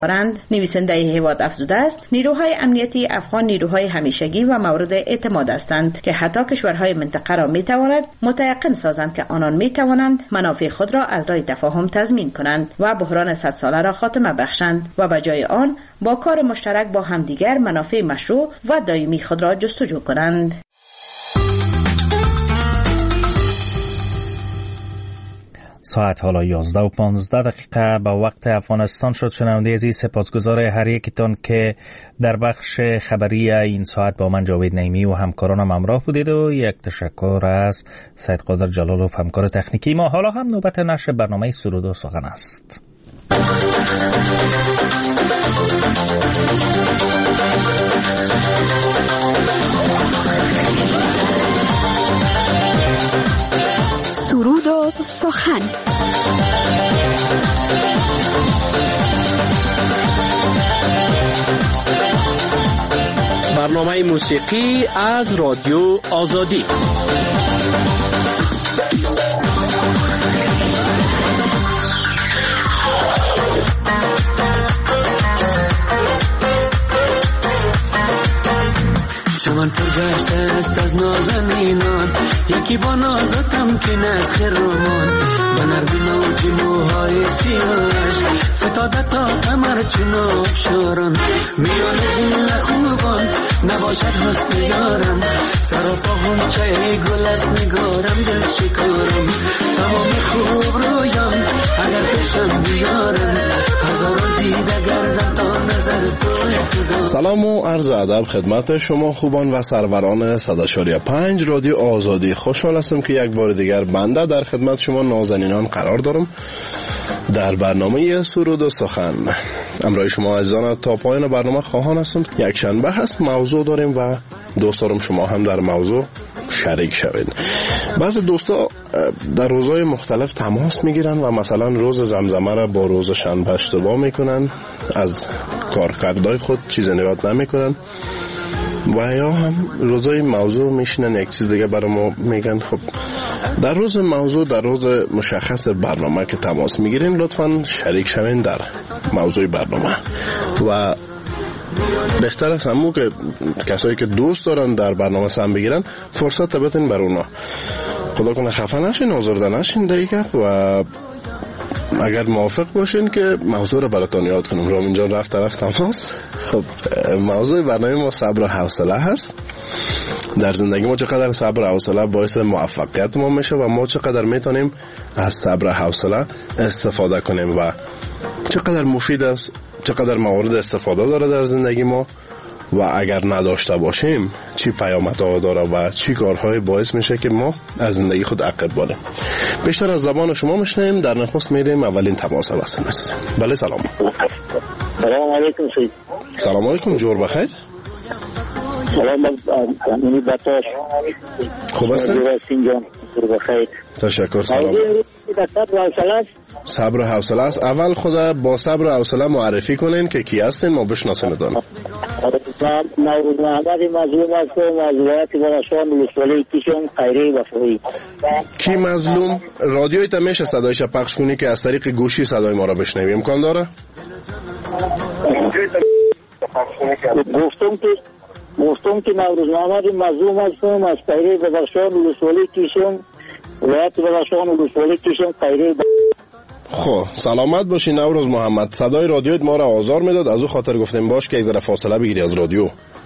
دارند. نویسنده هیواد افزوده است نیروهای امنیتی افغان نیروهای همیشگی و مورد اعتماد هستند که حتی کشورهای منطقه را میتواند متيقن سازند که آنان میتوانند منافع خود را از راه تفاهم تضمین کنند و بحران 100 ساله را خاتمه بخشند و به جای آن با کار مشترک با همدیگر منافع مشروع و دائمی خود را جستجو کنند. ساعت حالا 11:15 به وقت افغانستان شد. شنونده عزیز، سپاسگزار هر یکتان که در بخش خبری این ساعت با من جاوید نعیمی و همکارانم همراه بودید و یک تشکر از سید قادر جلالوف همکار تکنیکی ما. حالا هم نوبت نشر برنامه سرود و سخن است. سرود و سخن. برنامه موسیقی از رادیو آزادی. چمن پرگشته است از نازنینان، یکی با نازتم که از خیرمان، به نرمی نوجی موهای سیاهش فتاده تا قمر چون آبشاران، میان زین خوبان نباشد حسن یارم، سر و پا غنچه گل از نگارم، دل شکارم تمام خوب رویان اگر پیشم بیارم، هزاران دیده گردم تا نظر سوی خدا. سلام و عرض ادب خدمت شما خوبان و سروران 100.5 رادیو آزادی. خوشحال هستم که یک بار دیگر بنده در خدمت شما نازنینان قرار دارم در برنامه سرود و سخن. امروز شما عزیزان تا پایان برنامه خواهان هستم. یک شنبه هست، موضوع داریم و دوست دارم شما هم در موضوع شریک شوید. بعضی دوستا در روزهای مختلف تماس میگیرن و مثلا روز زمزمه را با روز شنبه اشتباه میکنن، از کارکردهای خود چیز نگات نمیکنن و یا هم روزای موضوع میشینن یک چیز دیگه برای ما میگن. خب در روز موضوع، در روز مشخص برنامه که تماس میگیرین لطفاً شریک شوین در موضوع برنامه و بهتر است همون که کسایی که دوست دارن در برنامه سهم بگیرن فرصت بدین بر اونا. خدا کنه خفه نشین، آزرده نشین دیگه و اگر موافق باشین که موضوع رو براتون یاد کنم. رامین جان رفت طرف تماس. خب موضوع برنامه ما صبر و حوصله هست. در زندگی ما چقدر صبر و حوصله باعث موفقیت ما میشه و ما چقدر میتونیم از صبر و حوصله استفاده کنیم و چقدر مفید است، چقدر موارد استفاده داره در زندگی ما و اگر نداشته باشیم چی پیامدها داره و چی کارهای باعث میشه که ما از زندگی خود عقب مانیم. بیشتر از زبان شما میشنیم. در نخست میریم اولین تماس واسه است. بله سلام. سلام علیکم سید. سلام علیکم، جور بخیر. سلام امینی باتاش. خوب هستید؟ جور بخیر. تشکر. سلام. صبر و حوصله است. اول خدا با صبر و حوصله معرفی کنین که کی هستین ما بشناسیمتون. نوروز محمد مظلوم است و معذورات براشان ولسوالی کیشون خیری وفایی. کی مظلوم؟ رادیوی تا میشه صدایش پخش کنی که از طریق گوشی صدای ما را بشنویم؟ امکان داره؟ گفتم که نوروز محمد مظلوم است و از خیری براشان ولسوالی کیشون ولایت براشان ولسوالی کیشون خیری. خب سلامت باشی نوروز محمد. صدای رادیوت ما را آزار میداد، از او خاطر گفتیم باش که یک ذره فاصله بگیری از رادیو.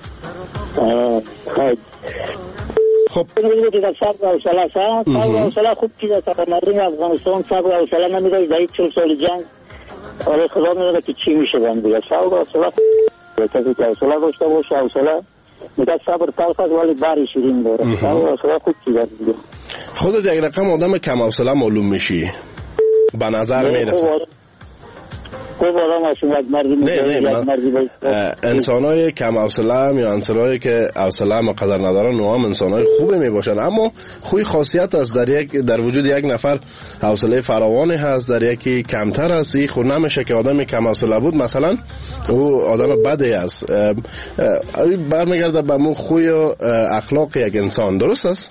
خب صبر و حوصله خوب چیز است. مردم افغانستان صبر و حوصله نمیداره در 40 سال جنگ. آره خدا میدونه که چی میشه بند دیگه. صبر و حوصله کسی که حوصله داشته باشه، حوصله میگه صبر تلخ است ولی باری شیرین داره. صبر و حوصله خوب چیز است دیگه. خودت یک رقم آدم کم حوصله معلوم میشی به نظر میرسه. انسانای کم حوصله یا انسانایی که حوصله مقدر ندارن اونا هم انسانای خوبه میباشن، اما خوی خاصیت است در وجود یک نفر حوصله فراوانی هست، در یکی کمتر است. این خود نمیشه که آدمی کم حوصله بود مثلا او آدم بدی است. برمیگرده به مو خوی و اخلاق یک انسان. درست است؟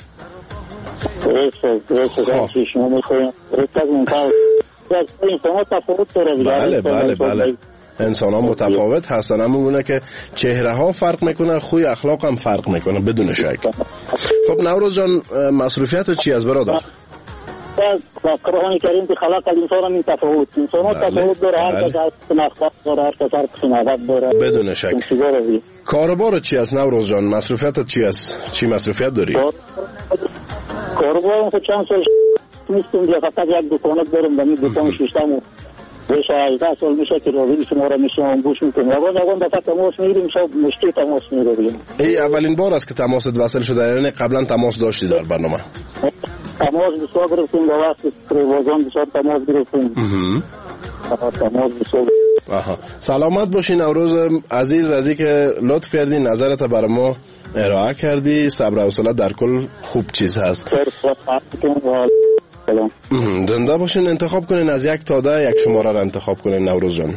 درست شما میخواین بله. انسان ها متفاوت هستن، اما اونه که چهره ها فرق میکنه، خوی اخلاق هم فرق میکنه بدون شک. خب نوروز جان، مصروفیت چی از برادر؟ با قرآن کریم که خلق الانسان من تفاوت، انسان ها تفاوت داره، هر کس هر اخلاق داره، هر کس هر قسم عادت داره بدون شک. کاربار چی است نوروز جان؟ مصروفیت چی است؟ چی مصروفیت داری؟ کاربار چند سال نیستم دیگه، فقط یک دکانت دارم، دمی دکان ششتم و بیش از 18 سال میشه که راوی شما را میشم گوش میکنم. اون دفعه تماس میگیریم، شب مشکل تماس میگیریم. ای اولین بار است که تماست وصل شده، یعنی قبلا تماس داشتی در برنامه؟ تماس بسیار گرفتیم، با وقت پروازان بسیار تماس گرفتیم. تماس بسیار. سلامت باشین نوروز عزیز، ازی که لطف کردی نظرت برای ما ارائه کردی. صبر و حوصله در کل خوب چیز هست. زنده باشین. انتخاب کنین از 1 تا 10 یک شماره را انتخاب کنین نوروز جان.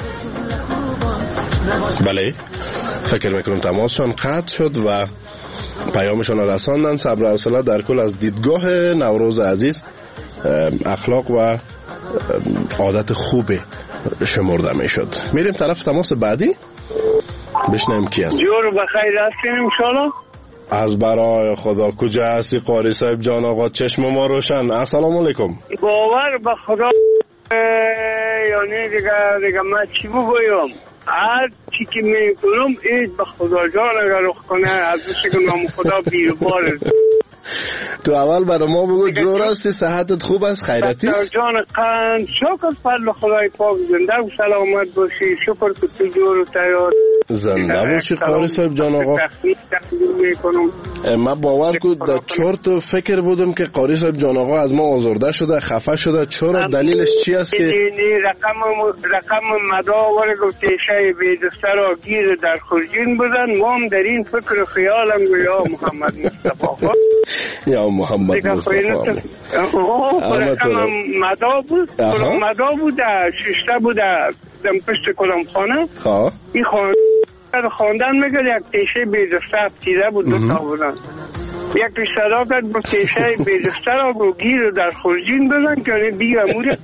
بله فکر میکنم تماسشان قطع شد و پیامشان را رساندن. صبر و حوصله در کل از دیدگاه نوروز عزیز اخلاق و عادت خوب شمرده میشد. میریم طرف تماس بعدی بشنیم کی است. جور بخیر هستین انشالله. از برای خدا کجا هستی قاری صاحب جان آقا؟ چشم ما روشن. السلام علیکم. باور به خدا، یعنی دیگه من چی بگویم، هر چی که میکنم اید به خدا جان اگر رخ کنه از بشه که نام خدا بیروبار. تو اول برای ما بگو جور هستی، صحتت خوب است، خیرتی است؟ جان قند شکر فضل خدای پاک، زنده و سلامت باشی. شکر که تو جور و تیار زنده باشی قاری صاحب جان آقا. من باور کن در 4 تا فکر بودم که قاری صاحب جان آقا از ما آزرده شده، خفه شده. چرا؟ دلیلش چی است که رقم مدا ورگو تیشه بیدستر و گیر در خرجین بودن. ما هم در این فکر و خیالم یا محمد مصطفی یا محمد مصطفی رقم مدا بود، مدا بود، ششته بود دم پشت کلم خانه. این خواندن میگه یک تیشه بیدستر تیره بود، 2 تا بودن. یک صداقت با تیشه بیدستر و گیر در خرجین بزن که بی اموره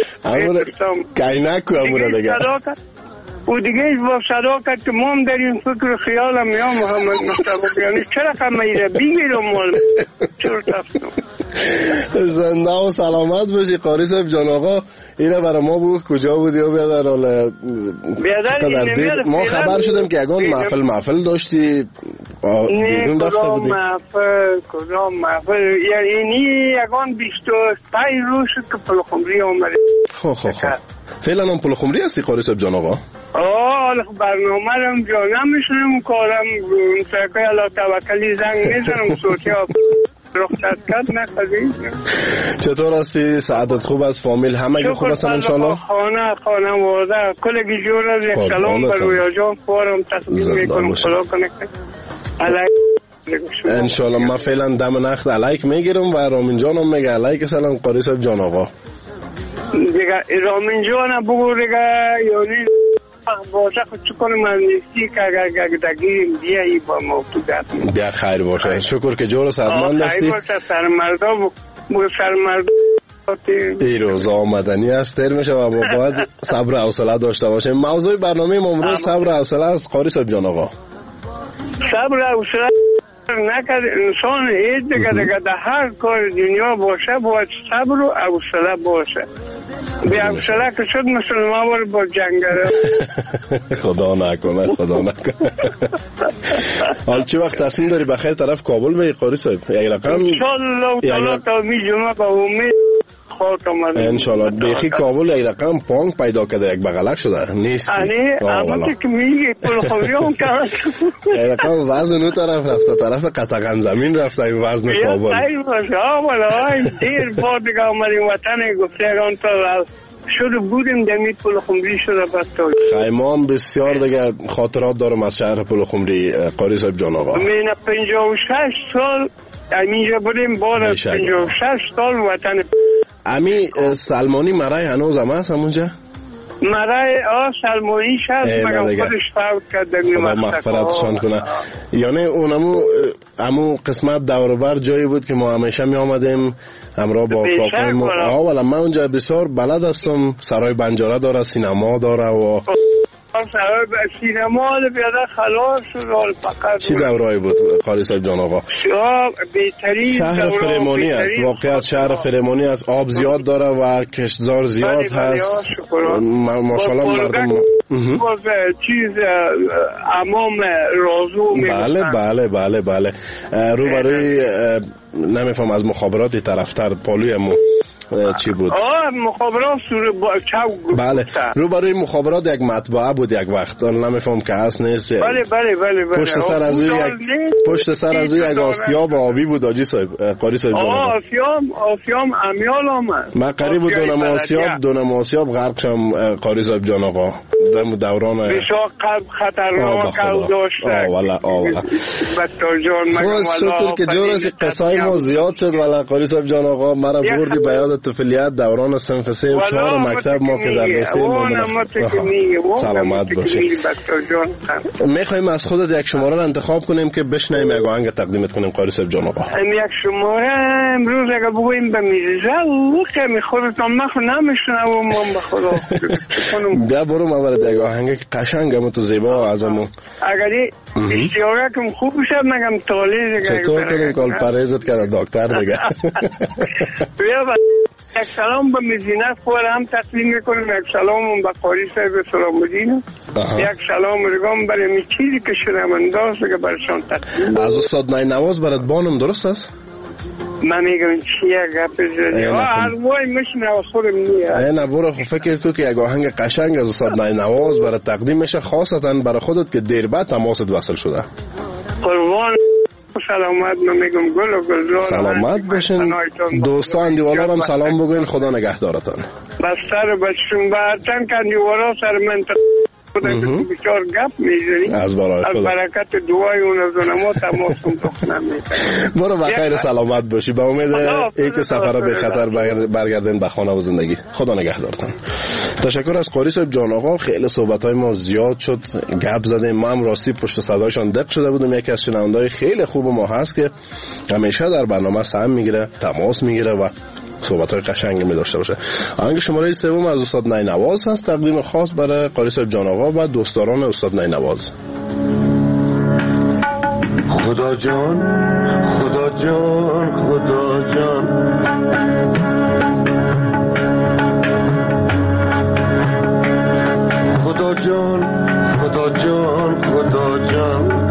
کینک اموره دیگه. و دیگه با صداقت که ما هم در این فکر خیالم یا محمد مصطفی، یعنی چرا خمیره بگیرم مال چرا تفتم. زنده و سلامت باشی قاری صاحب جان آقا. اینه برای ما بود کجا بودی و بیادر حالا ما خبر شدیم که یکان محفل داشتی بیرون رفته بودی. کدام محفل یعنی یکان 25 روز شد که پلخمری آمده. خب فعلا هم پلخمری هستی قاری صاحب جان آقا؟ حالا برنامه رم جا نمیشونم کارم سرکای الله توکلی زنگ میزنم صوتی ها رخصت کرد نخوادی. چطور هستی؟ سعادت خوب است؟ فامیل همه خوب هستن انشالله؟ خانه واده کلگی جور از یک سلام بر رویا جان فارم تصمیم میکنم خدا کنه انشالله. من فعلا دم نخت علیک میگیرم و رامین جانم میگه علیک سلام قاری صاحب جان آقا. دیگه رامین جان بگو دیگه یعنی باشه خود چکن من نیستی که اگر دگیریم بیایی با ما تو دست بیا خیر باشه. شکر که جور سعدمند هستی. خیر باشه. سرمردا ای روز آمدنی است تر میشه و ما باید صبر و حوصله داشته باشیم. موضوع برنامه امروز صبر و حوصله است قاری صاحب جان آقا. صبر و حوصله نکرد انسان هیچ دیگه در هر کار دنیا باشه باید صبر و حوصله باشه. بی حوصله که شد مثل ما باید با جنگره. خدا نکنه. حال چی وقت تصمیم داری بخیر طرف کابل بگی قاری صاحب؟ یک رقم انشالله تا می جمعه با امید انشالله. بیخی کابل یک رقم پانگ پیدا کرده، یک بغلک شده نیست. اما که میگه پلخوری هم کرد یک رقم وزن اون طرف رفته، طرف قطغن زمین رفته این وزن کابل. خیلی باشه دیر بعد دیگه آمدیم وطن گفته اگران تا شده بودیم دمی پلخمری شده بسته. خیمه هم بسیار دیگه خاطرات دارم از شهر پلخمری قاری صاحب جان آقا. من 56 سال اینجا بودیم، بعد 56 سال وطن. امی سلمانی مرای هنوز هم هست همونجا؟ مرای سلمانی شد مگم خودش فوت کرد. خدا مغفرتشان کنه. یعنی اونمو قسمت دوربر جایی بود که ما همیشه می آمدیم همراه با کاکای ما. ولی من اونجا بسیار بلد هستم. سرای بنجاره داره، سینما داره و سینما بیاده خلاص شد فقط. چی دورایی بود قاری صاحب جان آقا؟ بهترین شهر فرمانی است، واقعیت شهر فرمانی است، آب زیاد داره و کشتزار زیاد هست ماشاءالله. مردم باز چیز امام رازو. بله بله بله بله. روبروی نمیفهم از مخابرات طرفتر پالوی مو چی بود؟ مخابرات بله روبروی مخابرات یک مطبعه بود یک وقت، نمیفهم که هست نیست. بله بله بله بله. پشت سر از یک آسیاب آبی بود آجی صاحب قاری صاحب جان. آسیاب امیال آمد. من قریب بود دونم آسیاب غرق شم قاری صاحب جان آقا. دوران بسیار خطرناک داشته. والا بطور جان مگم شکر که جور از قصای ما زیاد شد والا قاری صاحب جان آقا. مرا بردی به یاد طفولیت دوران صنف 3 و 4 مکتب ما که در لیسه ما سلامت باشی. میخوایم از خودت یک شماره را انتخاب کنیم که بشنیم یک آهنگ تقدیمت کنیم قاری صاحب جان آقا. یک شماره امروز اگه بگویم به میرزا او که میخورتان مخو نمیشنم و من به خدا بیا برو ما برد یک آهنگ که قشنگ هم تو زیبا از همون اگری اشتیاقه کم خوب شد مگم تالیز چطور کنیم کل پریزت که دکتر دیگه. بیا یک سلام به مزینت خورم تقدیم میکنیم، یک سلام به قاری صاحب سلام الدین، یک سلام رگام برای می چیزی که شنونداست که برشان تقدیم. از استاد نواز برات بانم درست است؟ من میگم چیه گپ زدی؟ هر وای میشنه خودم نیه. نه برو فکر کو که یک آهنگ قشنگ از استاد نواز برات تقدیم میشه، خاصتا برای خودت که دیر بعد تماست وصل شده. قربان سلامت. من میگم گل و گلزار سلامت باشین. دوستا اندیوالا هم سلام بگوین، خدا نگهدارتان. بستر بچون برتن که اندیوالا سر منطقه بسیار گپ میزنی از برکت دعای اون از ما تماسون تخنم میکنی. برو بخیر سلامت باشی. به امید ای که سفر به خطر برگردین به خانه و زندگی. خدا نگهدارتان. تشکر از قاری صاحب جان آقا. خیلی صحبت های ما زیاد شد، گپ زدیم. ما هم راستی پشت صدایشان دق شده بودیم. یکی از شنونده‌های خیلی خوب ما هست که همیشه در برنامه سهم میگیره، تماس میگیره و صحبت‌های قشنگی می داشته باشه. آهنگ شماره 3 از استاد نینواز هست، تقدیم خاص برای قاری صاحب جان آقا و دوستداران استاد نینواز. خدا جان خدا جان خدا جان خدا جان خدا جان خدا جان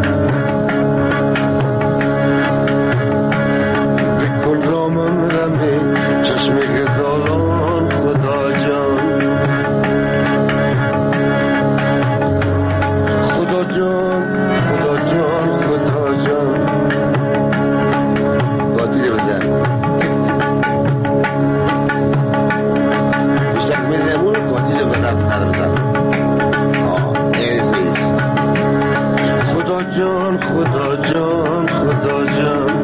بکن رامم رمه چشم غزالان خدا جان خدا جان خدا جان خدا جان قادیره بزن بشک میزمون قادیره بزن خدا جان خدا جان خدا جان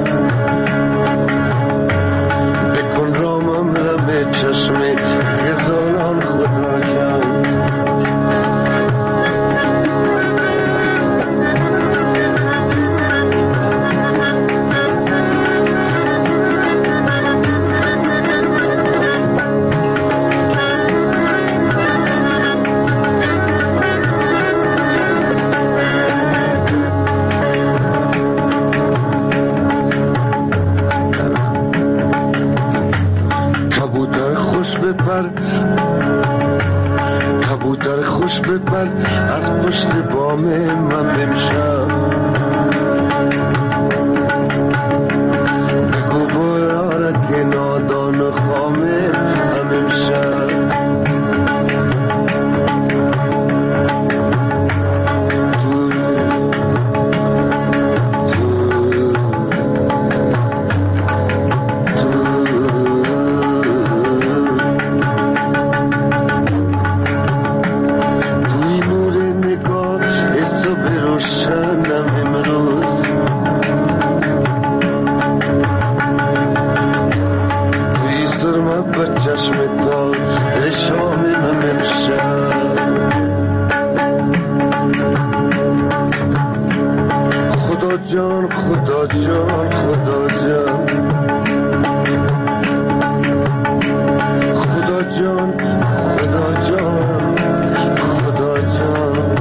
بکن رامم را به چشم غزالان خدا جان کبوتر خوش بپر از پشت بام من بمشب بگو بایارت که نادان و خامه هم امشب خدا جان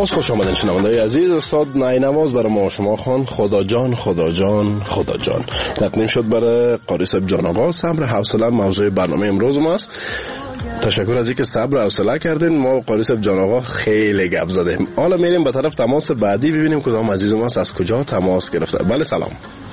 باز خوش آمدین شنونده‌های عزیز. استاد نینواز برای ما شما خوان خدا جان خدا جان خدا جان تقدیم شد برای قاری صاحب جان آقا. صبر حوصله موضوع برنامه امروز ماست. تشکر از اینکه صبر و حوصله کردین. ما قاری صاحب جان آقا خیلی گپ زدیم. حالا میریم به طرف تماس بعدی ببینیم کدام عزیز ماست از کجا تماس گرفته. بله سلام.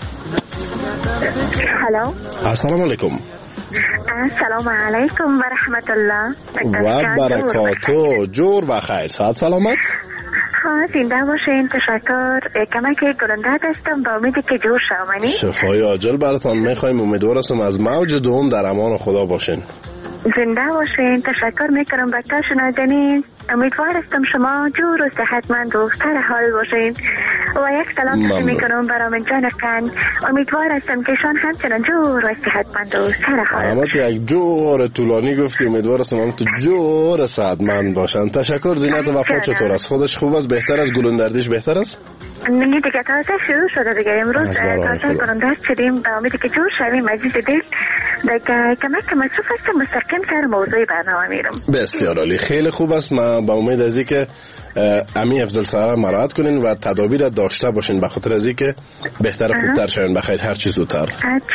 هلو. السلام علیکم. السلام علیکم و رحمت الله و برکاته. جور و خیر. صحت سلامت. زنده باشین. تشکر. کمک گلنده دستم با امیدی که جور شامنی. شفای عاجل براتان میخوایم. امیدوار هستم از موج دوم در امان خدا باشین. زنده باشین. تشکر میکنم بچه شنیدنین. امیدوار هستم شما جور و صحتمند و سر حال باشین و یک سلام میکنم برای من جان قند. امیدوار هستم که شان همچنان جور و صحتمند و سر حال. اما تو یک جور طولانی گفتی. امیدوار هستم هم تو جور صحتمند باشن. تشکر. زینت وفا چطور است؟ خودش خوب است؟ بهتر است؟ گلندردیش بهتر است؟ دیگه تازه شروع شده دیگه. امروز تازه گلندرد شدیم با امیدی که جور شویم. عزیز دل دیگه کمک مصروف هستم مستقیم سر موضوع برنامه میرم. بسیار عالی. خیلی خوب است. ما با امید از اینکه امی افضل سره مراعات کنین و تدابیر داشته باشین به خاطر از اینکه بهتر خوبتر شوین. بخیر هر چیز زودتر.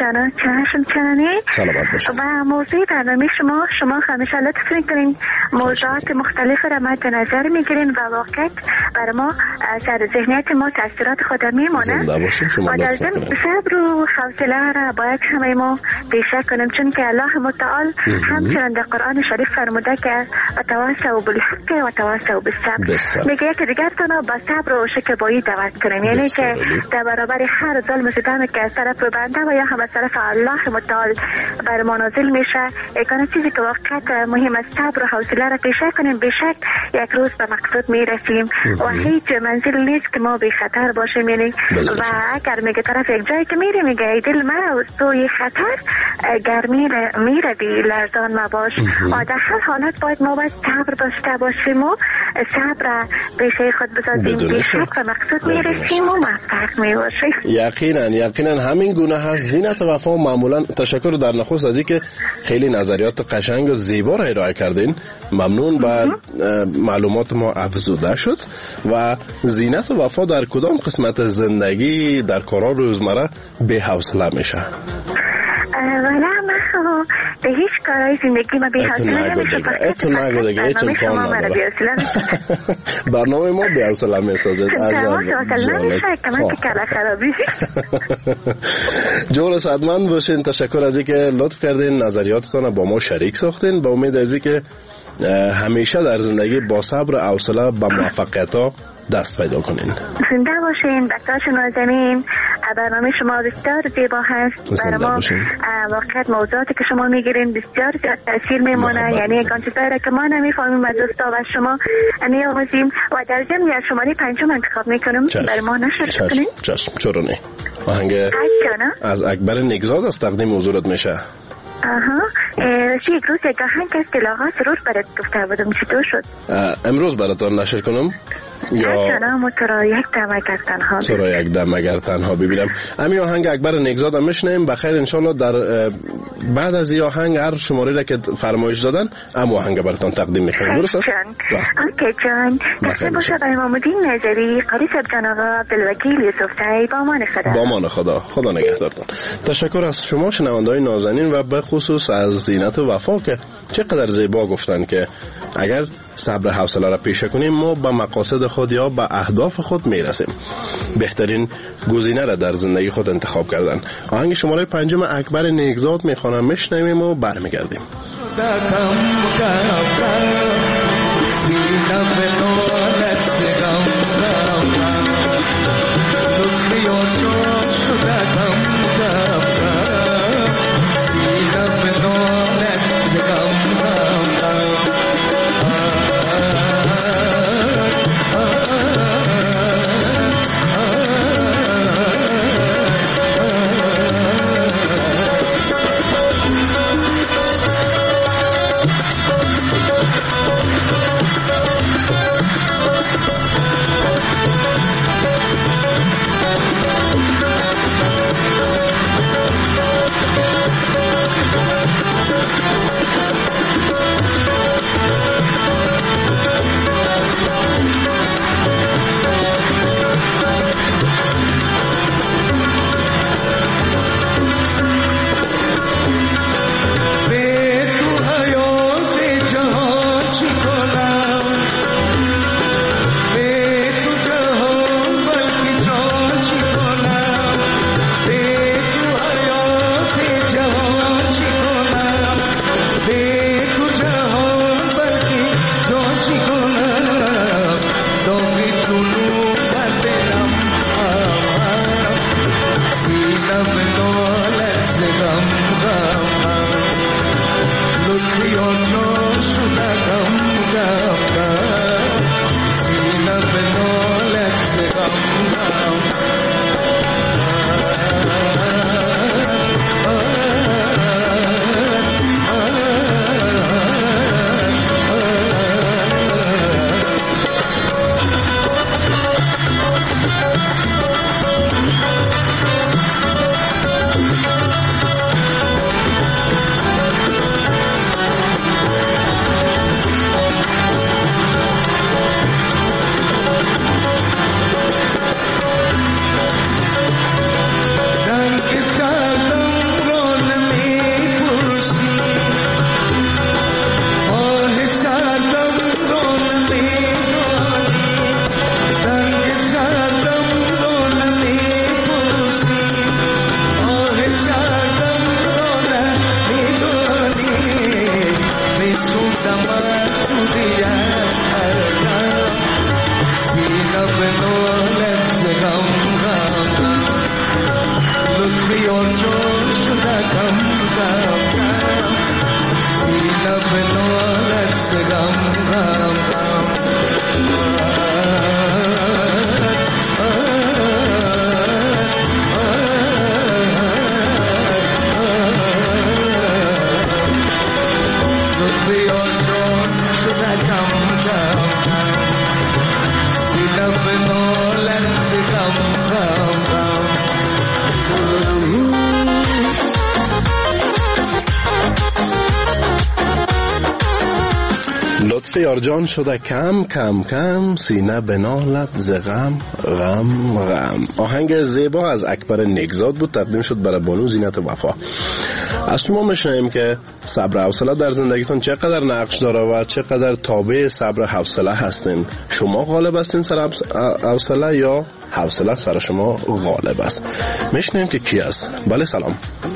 چنانی سلامت باشین. و موضوع برنامه شما همیشه لطف میکنین موضوعات مختلف را مد نظر میگیرین و واقعا برای ما در ذهنیت ما تاثیرات خود میمونه. زنده باشین. شما لطف میکنین. صبر و حوصله را باید همه ما پیشه کنیم چون که الله متعال همچنان در قرآن شریف فرموده که وتواصوا بالحق وتواصوا بالصبر. میگه که دیگرتون با صبر و شکیبایی دعوت کنیم. یعنی که در برابر هر ظلم و ستمی که از طرف بنده و یا هم از طرف الله متعال بر ما نازل میشه یکانه چیزی که واقعا مهم است صبر و حوصله را پیشه کنیم. بیشک یک روز به مقصود میرسیم و هیچ منزل نیست که ما بی خطر باشیم. یعنی و اگر میگه طرف یک جایی که میری میگه ای دل مرا توی خطر گرمی میره بی لرزان مباش. و در هر حالت باید ما باید صبر داشته باشیم و صبر پیشه خود بسازیم. بیشک به مقصود میرسیم و موفق میباشیم. یقینا همین گونه هست. زینت وفا معمولا تشکر در نخست از اینکه خیلی نظریات قشنگ و زیبا را ارائه کردین. ممنون. بعد معلومات ما افزوده شد. و زینت وفا در کدام قسمت زندگی در کارا روزمره به حوصله میشه؟ به هیچ کارهای زندگی ما بی‌حوصله نمیشه. اتو نگو دیگه. هیچ امکان نداره. برنامه ما بی‌حوصله میسازد. جور صحتمند باشین. تشکر از اینکه لطف کردین نظریاتتون با ما شریک ساختین. با امید از اینکه همیشه در زندگی با صبر و حوصله به موفقیت‌ها دست پیدا کنین. زنده باشین. بچه‌ها نازنین. برنامه شما بسیار زیبا هست. برای ما واقعا موضوعاتی که شما میگیرین بسیار زیاد تاثیر میمونه. یعنی یکان چیزایی که ما نمیفهمیم از دوستا و شما میآموزیم و در ضمن از شماره 5 انتخاب میکنیم برای ما نشر کنین. چشم. چرا نه. آهنگ از اکبر نگزاد از تقدیم حضورت میشه. یک روز یک آهنگ از دلاغا سرور برات گفته بودم. چطور شد؟ امروز براتون نشر کنم یا تو را یک دم اگر تنها تو را یک دم اگر تنها ببینم. همین آهنگ اکبر نگزاد هم میشنیم. بخیر انشالله در بعد از این آهنگ هر شماره را که فرمایش دادن هم آهنگ براتون تقدیم میکنیم. درست است؟ اوکی جان. دسته باشه به امامالدین نظری قاری صاحب جان آقا عبدالوکیل یوسفزئی. با امان خدا. با امان خدا. خدا نگهدارتون. تشکر از شما شنونده‌های نازنین و به خصوص از زینت وفا که چقدر زیبا گفتن که اگر صبر حوصله را پیشه کنیم ما به مقاصد خود یا به اهداف خود میرسیم. بهترین گزینه را در زندگی خود انتخاب کردن. آهنگ شماره 5 اکبر نگزاد میخوانم میشنویم و برمیگردیم. یارجان شده کم کم کم، سینه بنالت ز غم غم غم. آهنگ زیبا از اکبر نیکزاد بود، تقدیم شد برای بانو زینت وفا. از شما میشنیم که صبر و حوصله در زندگیتون چقدر نقش داره و چقدر تابع صبر و حوصله هستین. شما غالب هستین سر حوصله یا حوصله سر شما غالب است؟ میشنیم که کی است. بله سلام.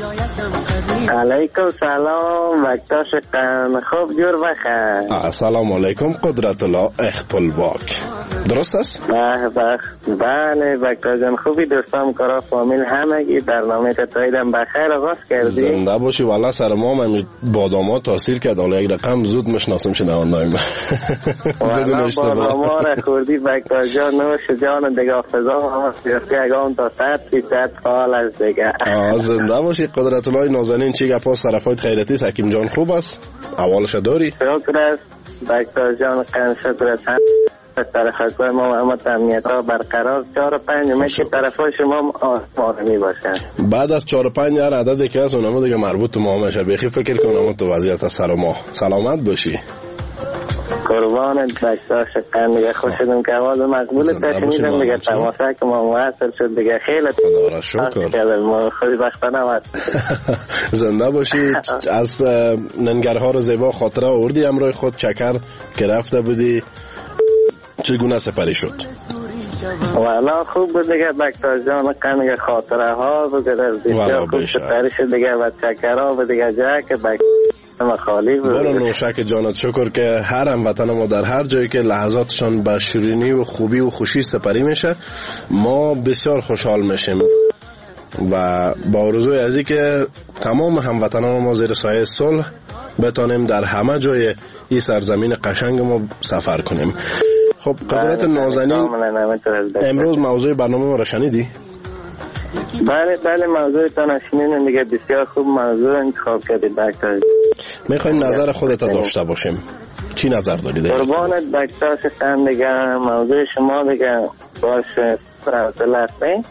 علیکم سلام، وقتاش کن خوب جور بخیر. السلام علیکم قدرت الله اخپلواک، درست است؟ بله وقتا جان خوبی، دوستان کارا فامیل همگی برنامه تاییدم بخیر آغاز کردی. زنده باشی. والله سر ما من بادامات تاثیر کرد، حالا یک رقم زود مشناسم شده آنلاین بدون اشتباه. باداما را خوردی وقتا جان، نوش جان دیگه فضا هم سیاسی اگام تا 100% فعال است دیگه. زنده باشی قدرت الله نازنین. چی گپاس طرفای خیرتی حکیم جان خوب است؟ اولش داری؟ شکر است وقتا جان، قن شکر است. طرف های ما محمد امنیت ها برقرار 4 و 5 که طرف های شما آرمی باشن. بعد از 4 و 5 هر عددی که از اونما دیگه مربوط ما میشه. بخی فکر کنم تو وضعیت از سر ما. سلامت باشی. قربانت باشا شکن دیگه. خوش شدم که آواز مقبول تشنیدم دیگه. تماشا که ما موثر شد دیگه. خیلی خدا را شکر. ما خودی بختانه بود. زنده باشی. از ننگرها رو زیبا خاطره آوردی همراه خود. چکر که رفته بودی چگونه سپری شد؟ والا خوب بود دیگه بکتر جان، کنگه خاطره ها بود بسیار خوب سپری شد دیگه و چکر ها بود دیگه جا که بکتر خالی بود. برو نوشک جانت شکر که هر هموطن ما در هر جایی که لحظاتشان به شیرینی و خوبی و خوشی سپری میشه ما بسیار خوشحال میشیم و با آرزوی ازی که تمام هموطنان ما زیر سایه صلح بتانیم در همه جای این سرزمین قشنگ ما سفر کنیم. خب قدرت نازنین، امروز موضوع برنامه ما را شنیدی؟ بله موضوع تان شنیدم دیگه. بسیار خوب موضوع انتخاب کردی دکتر. میخوایم نظر خودت داشته باشیم. چی نظر داری؟ قربانت دکتر شکن دیگه. موضوع شما دیگه باشه حوصله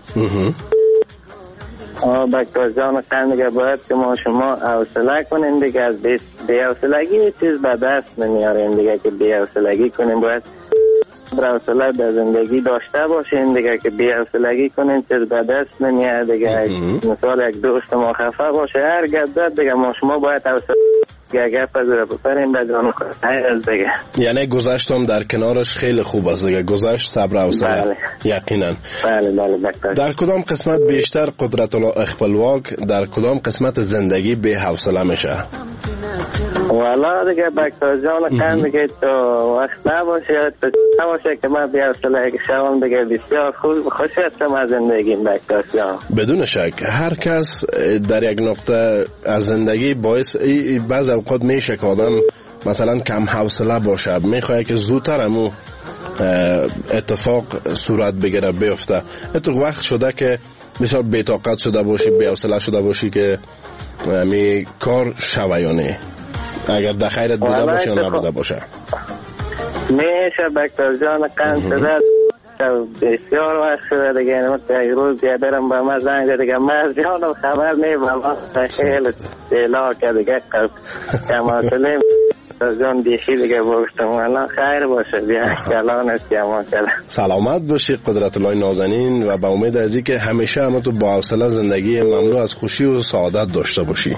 دکتر جان کن دیگه. باید که ما شما حوصله کنیم دیگه. از بی‌حوصلگی چیز به دست نمیاریم دیگه که بی‌حوصلگی کنیم. باید حوصله در زندگی داشته باشین دیگه که بی‌حوصلگی کنین چیز به دست نمیاد دیگه. مثال یک دوست ما خفه باشه هر گپ دیگه ما شما باید حوصله گپ از رو بپریم به جان خود دیگه. یعنی گذشتم در کنارش خیلی خوب است دیگه. گذشت صبر و حوصله. یقینا. بله در کدام قسمت بیشتر قدرت الله اخپلواک در کدام قسمت زندگی بی حوصله میشه؟ والا دیگه بکتر جان کن دیگه تو وقت نباشه که من بی حوصله شوم دیگه. بسیار خوش هستم از زندگیم بکتر جان. بدون شک هر کس در یک نقطه از زندگی باعث بعض اوقات میشه که آدم مثلا کم حوصله باشه، میخواد که زودتر همو اتفاق صورت بگیره بیفته. اتفاق وقت شده که بسیار بی‌طاقت شده باشی، بی حوصله شده باشی که می کار شوه یا نه، اگر در خیرت بوده باشه یا نبوده باشه. میشه بکتر جان قند شده بسیار وقت شده دیگه. یک روز بیادرم با ما زنگ دیگه من جانم خبر نیم خیلی دیلا که دیگه کماسلیم جان دیشی دیگه باشتم. الان خیر باشه بیا کلان است کمان کلان. سلامت باشی قدرت الله نازنین و با امید ازی که همیشه همه تو با حوصله زندگی مملو از خوشی و سعادت داشته باشی.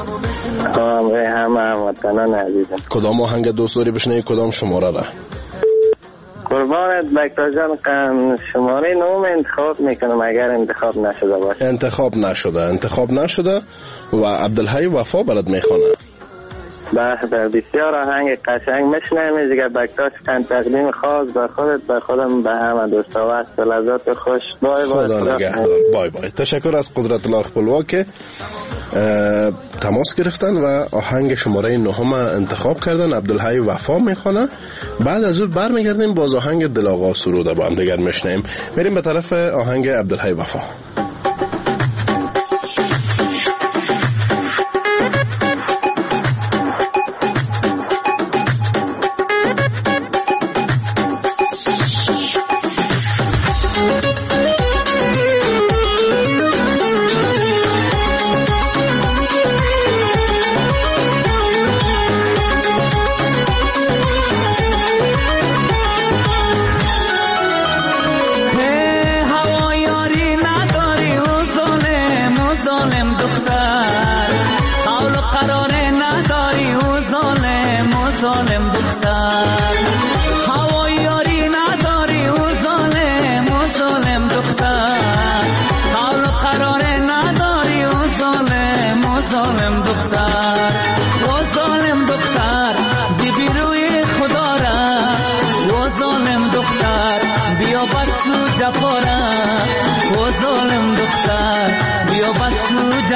همه وطنان عزیزم. کدام آهنگ دوست داری بشنوی؟ کدام شماره را؟ قربانت بکتر جان شماره 9 انتخاب میکنم اگر انتخاب نشده باشه. انتخاب نشده و عبدالحی وفا برات میخونه. بسیار آهنگ قشنگ میشنم دیگه. بکتاش کن تقدیم خاص به خودت به خودم به همه دوستا وقت لحظات خوش. بای بای. تشکر از قدرت الله اخپلواک که تماس گرفتن و آهنگ شماره 9 انتخاب کردن. عبدالحی وفا میخونه. بعد از اون برمیگردیم باز آهنگ دلاغا سروده با هم دیگر میشنیم. میریم به طرف آهنگ عبدالحی وفا.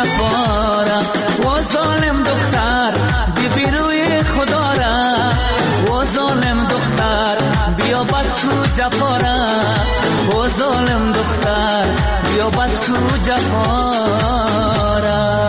جفا را و ظالم دختر بی روی خدا را و ظالم دختر بیا بس رو جفا را و ظالم دختر بیا بس رو جفا را.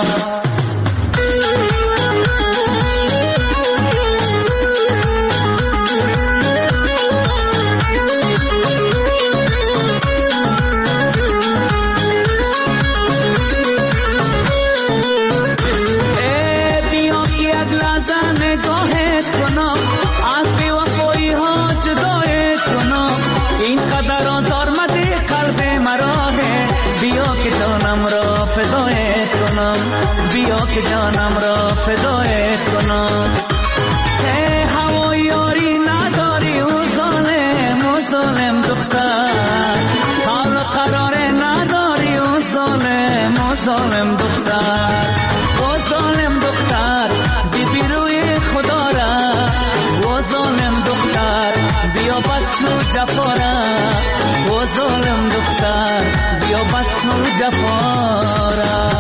بیا که جانم را فدای کنم هوا یاری نداری و ظالم دختر حال قرار نداری و ظالم دختر و ظالم دختر بی روی خدا را و ظالم دختر بیا بس رو جفا را و ظالم دختر بیا بس رو جفا را.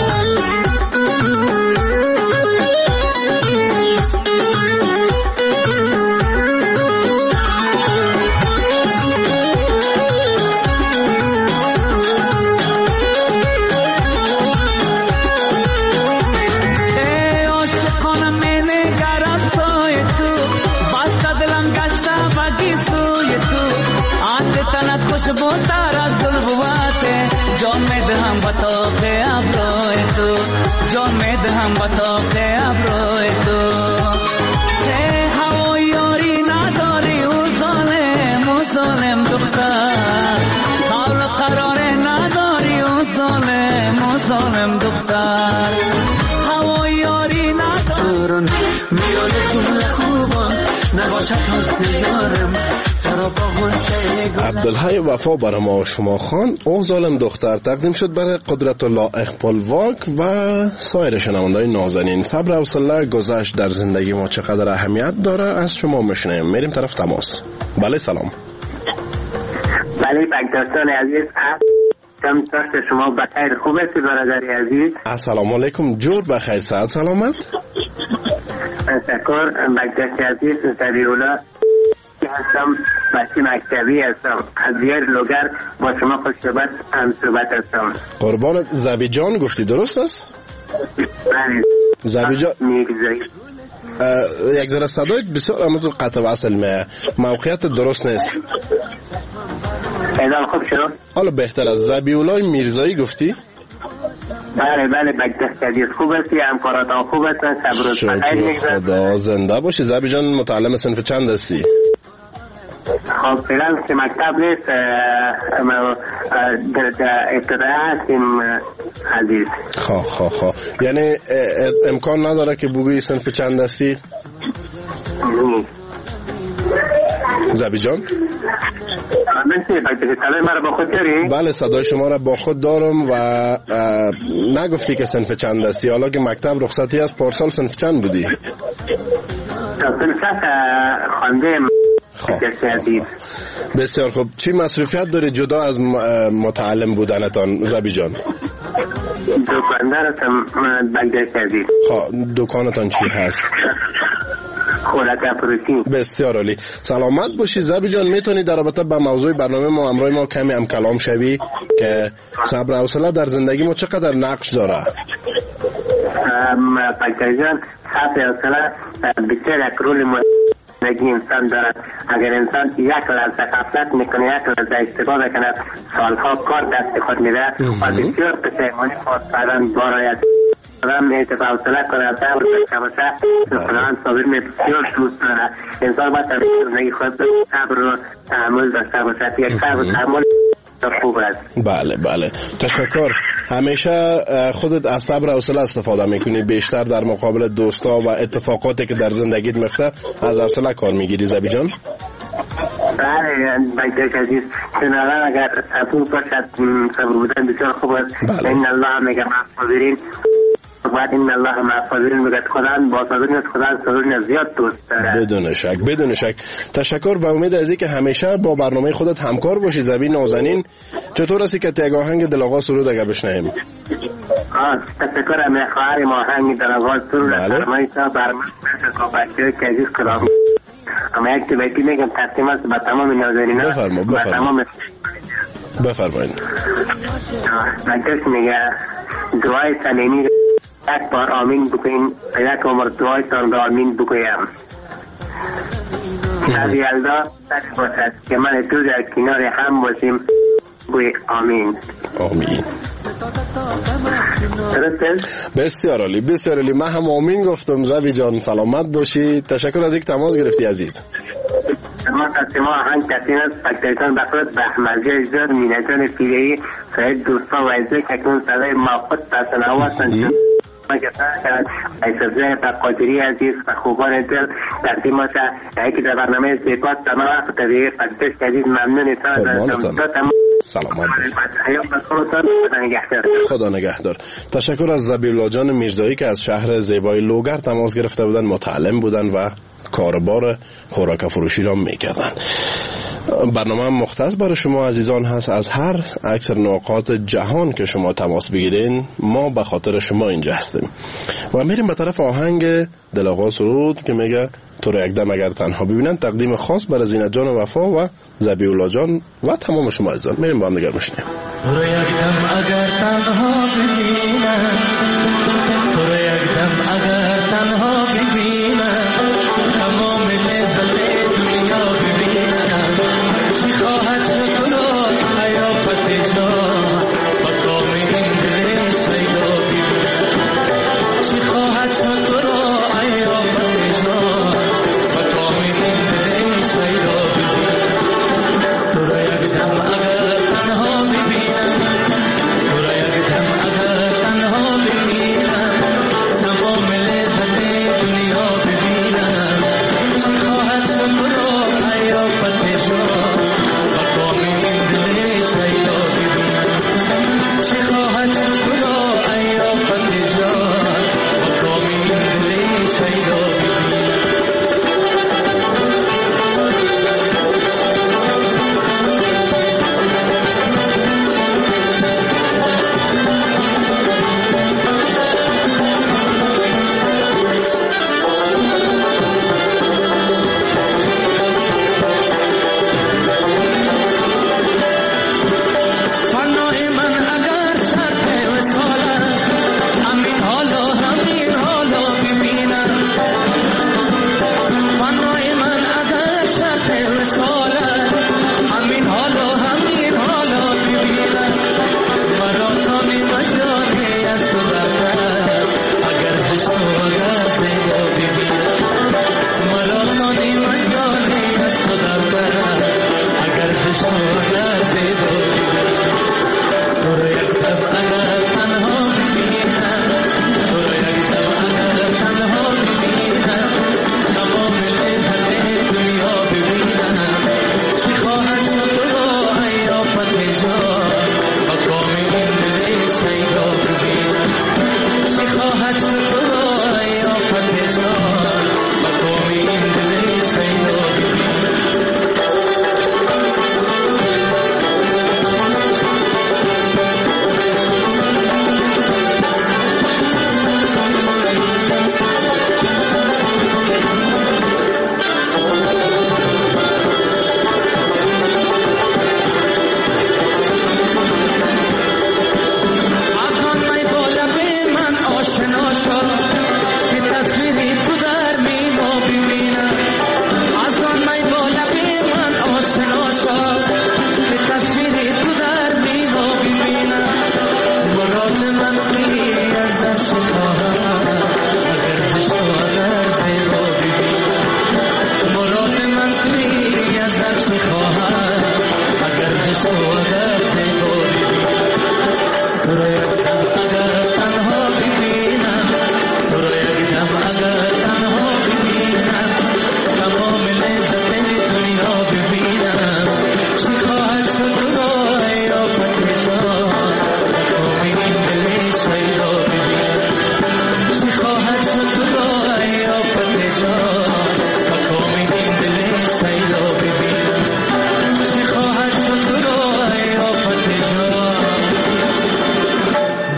بوتر از گل بواته جان می دهم بطاق ابروی تو جان می دهم بطاق ابروی تو هوا یاری نداری و ظالم دختر حال قرار نداری و ظالم دختر هوا یاری ندارن میان جمله خوبان نباشد حسن یارم عبدالحی وفا برای ما شما خان او ظالم دختر تقدیم شد برای قدرت الله اقبال واک و سایر شنونده‌های نازنین. صبر و حوصله گذشت در زندگی ما چقدر اهمیت داره از شما میشنیم. میریم طرف تماس. بله سلام. بله بگداستان عزیز دست شما بخیر خوب است برادری عزیز؟ السلام علیکم جور بخیر صحت سلامت. تشکر بگداست عزیز سبیولا هستم بچه مکتبی هستم از دیار لوگر با شما خوشبت هم صحبت هستم. قربانت زبی جان گفتی درست است؟ بله زبی جان یک ذره صدایت بسیار امتون قطع وصل میه موقعیت درست نیست. ایدان خوب شد؟ حالا بهتر از زبیولای میرزایی گفتی؟ بله بگدست عزیز خوب هستی همکاراتان خوب هستن صبر و بخیر میگذارد. خدا زنده باشی. زبی جان متعلم صنف چند هستی؟ خب فعلا که مکتب نیست در ابتدایی هستیم عزیز. خواه یعنی امکان نداره که بگویی صنف چند هستی؟ زبی جان بله صدای شما را با خود دارم و نگفتی که صنف چند هستی. حالا که مکتب رخصتی است پارسال صنف چند بودی؟ صنف خوانده. بسیار خوب. چی مصروفیت داری جدا از متعلم بودنتان زبی جان؟ دکاندار هستم بگداست عزیز. دکانتان چی هست؟ خوراک فروشی. بسیار عالی. سلامت باشی زبی جان. میتونی در رابطه با موضوع برنامه ما همراه ما کمی هم کلام شوی که صبر و حوصله در زندگی ما چقدر نقش داره؟ بگداست جان صبر و حوصله بسیار یک رول زندگی انسان دارد. اگر انسان یک لحظه غفلت میکنه یک لحظه اشتباه بکنه سالها کار دست خود میده و بسیار پشیمانی خود بعداً باید آدم اتفاق حوصله کنه صبر داشته باشه خداوند صابر بسیار دوست داره. انسان باید در زندگی خود صبر و تحمل داشته باشه. یک صبر و تحمل خوب است. بله تشکر. همیشه خودت از صبر و حوصله استفاده میکنی بیشتر در مقابل دوستا و اتفاقاتی که در زندگیت میفته از حوصله کار میگیری زبی جان؟ بله بگداست عزیز شنوان اگر صبور باشد صبر بودن بسیار خوب است. این الله میگه صابرین بعد این الله مع صابرین میگه خداوند با صابرین صابرین زیاد دوست داره. بدون شک. تشکر. به امید از اینکه همیشه با برنامه خودت همکار باشی زبی نازنین. چطور هستی که تگ آهنگ دل آقا سرود اگر بشنویم؟ تشکر از خواهر ما همین در آغاز سرور فرمایشا برمت با بچه که عزیز کلام اما یک بیتی میگم تقسیم است با تمام ناظرین بفرمایید. بچهش میگه دعای سلیمی یک بار آمین بکنین یک عمر دعای تان را آمین بکنیم. از یلدا تک باشد که من تو در کنار هم باشیم بوی آمین. آمین. بسیار عالی بسیار عالی. من هم آمین گفتم. زبی جان سلامت باشی. تشکر از یک تماس گرفتی عزیز. ما تقسیم آهنگ کسین است فکتریتان بخورد به احمدی اجزار مینجان فیلهی ساید دوستا و ازده ککنون صدای موقت تسنواتن شد ما کسان کرد ایسازه تقادری عزیز و خوبان دل تقسیم آسا یکی در برنامه زیبات تمام وقت طبیعی فکترش عزیز ممنون سلامت خدا نگهدار. تشکر از ذبیحالله جان میرزایی که از شهر زیبای لوگر تماس گرفته بودن، متعلم بودن و کاربار خوراک فروشی را میکردن. برنامه مختص برای شما عزیزان هست. از هر اکثر نقاط جهان که شما تماس بگیرین ما به خاطر شما اینجا هستیم و میریم به طرف آهنگ دل‌آقا سرود که میگه تو را یک دم اگر تنها ببینن، تقدیم خاص برای زینت جان وفا و ذبیحالله جان و تمام شما عزیزان. میریم با هم دیگر بشنویم. تو را یک دم اگر تنها ببینن، تو را یک دم اگر تنها ببینن، تمام لذت دنیا ببینن، چی خواهد شد تو را حیافت جان و کام این دل سیدا ببینن، چی خواهد شد تو را حیافت جان و کام این دل سیدا ببینن. تو را یک دم اگر تنها ببینن، تو را یک دم اگر تنها ببینن، تمام لذت دنیا ببینن.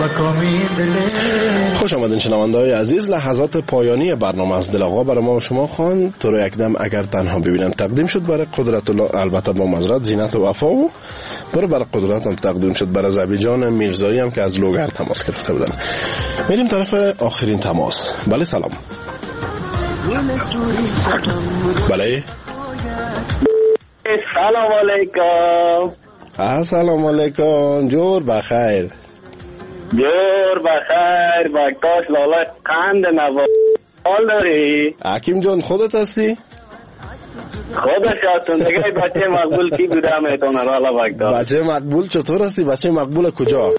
خوش آمدین شنونده‌های عزیز. لحظات پایانی برنامه از دل آقا برای ما و شما خوان تو رو یک دم اگر تنها ببینم تقدیم شد برای قدرت الله، البته با معذرت زینت و وفا، و برای قدرت هم تقدیم شد برای زبی جان میرزایی هم که از لوگر تماس گرفته بودن. میریم طرف آخرین تماس. بله سلام. بله سلام علیکم. السلام علیکم. جور بخیر. جور بخیر. بکتاش لالا قند نواز حال داری؟ حکیم جان خودت هستی؟ خودش هستم دیگه. بچه مقبول کی بوده میتونه رالا بکتاش؟ بچه مقبول چطور هستی؟ بچه مقبول کجا؟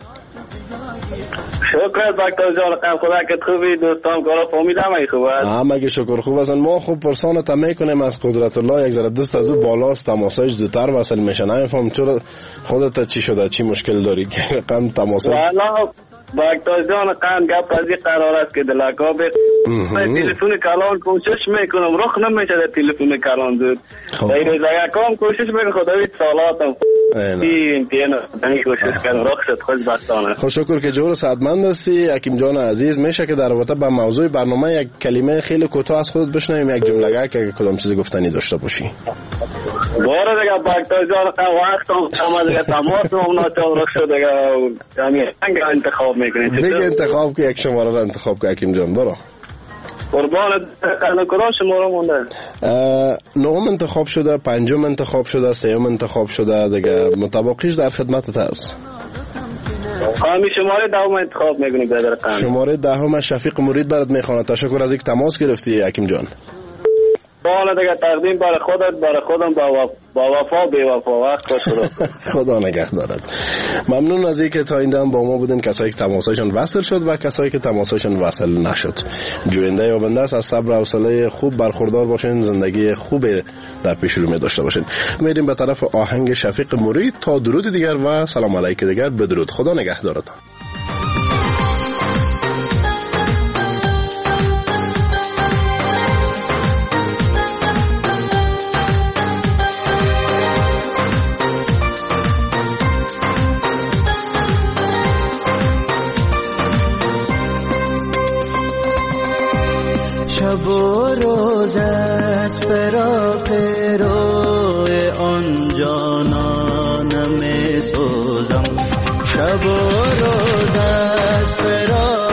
شکر بکتاش جان قند خدا که خوبی. دوستان کارا فهمیدم ای خوب است؟ همه شکر خوب هستن. ما خوب پرسانت میکنیم از قدرت الله یک ذره دست از او بالاست، تماسایش زودتر وصل میشه. نمیفهم چرا خودت چی شده، چی مشکل داری که رقم تماسای؟ والا بکتاش جان قند گپ از این قرار است که دلکا به تلفن کلان کوشش میکنم رخ نمیشه در تلفن کلان زود در یکم کوشش میکنم خداوی سالاتم این کوشش کردم رخ شد خوش بستانه. خوش شکر که جور سعادتمند هستی حکیم جان عزیز. میشه که در رابطه با موضوع برنامه یک کلمه خیلی کوتاه از خودت بشنویم، یک جمله که کدام چیز گفتنی داشته باشی؟ باره دیگه بکتاش جان وقت هم دیگه تماس هم ناچار رخ شد دیگه همین انتخاب دیگه انتخاب که یک شماره رو انتخاب که حکیم جان. برو قربان کدام شماره مونده؟ نهم انتخاب شده، پنجم انتخاب شده، سیوم انتخاب شده دیگه. متباقیش در خدمتت هست. خواهمی شماره دهم انتخاب میکنی بدر قند. شماره دهم شفیق مرید برات میخوانه. تشکر از اینکه تماس گرفتی حکیم جان. بالا دیگه تقدیم برای خودت، برای خودم با وفا بی وفا. وقت خوش خدا نگه دارد. ممنون از اینکه تا این دم با ما بودین، کسایی که تماسایشون وصل شد و کسایی که تماسایشون وصل نشد. جوینده یابنده است. از صبر و حوصله خوب برخوردار باشین، زندگی خوب در پیش رو می داشته باشین. میریم به طرف آهنگ شفیق مرید تا درود دیگر و سلام علیک دیگر. بدرود. خدا نگه دارد. شب و روز از فراق روی آن جانانم می سوزم. شب و روز از فراق